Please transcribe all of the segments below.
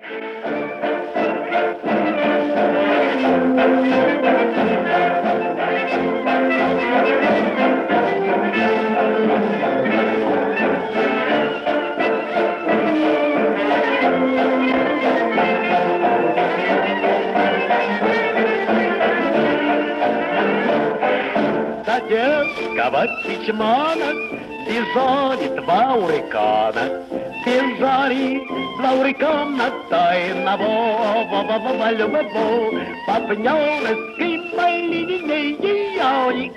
До детского письмана бежали два урикана. Бежали два урикана тайного любовь. Партнерской моей линии они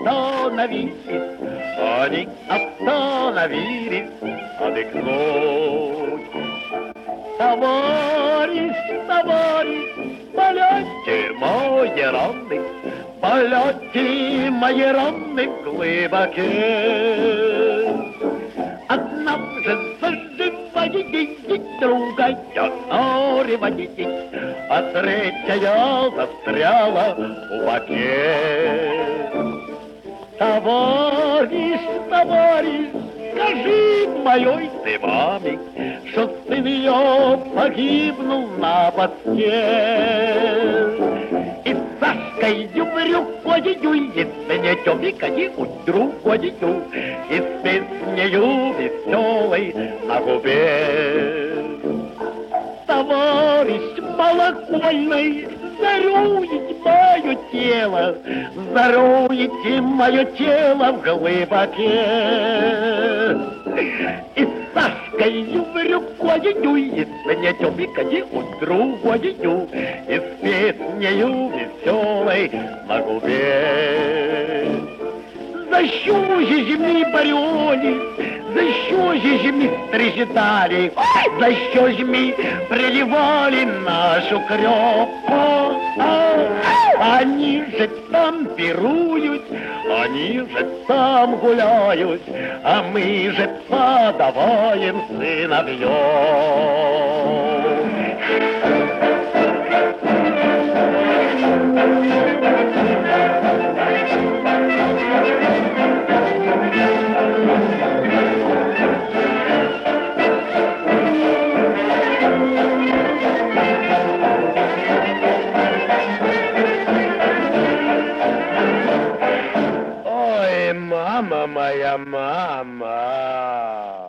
остановились отдохнуть. Товарищ, полете мои раны, полете мои раны глубоки. Одна же заживает, другая норивает, а третья застряла в боке. Товарищ, скажи моей ты маме, что сын ее погибнул на воске. И с Сашкой в рюкою, и с Нетёвикой у другою, и с песнею веселой на губе. Товарищ малокольный, заруете мое тело в глубоке. И с Сашкой в рюкою, и с Нетёвикой у другою, и с песнею веселой на губе. За що ж ми боролись, за що ж ми страждали, за що ж мы проливали нашу кровь? Они же там пируют, они же там гуляют, а мы же подаваем сыновьев. Мама моя, мама.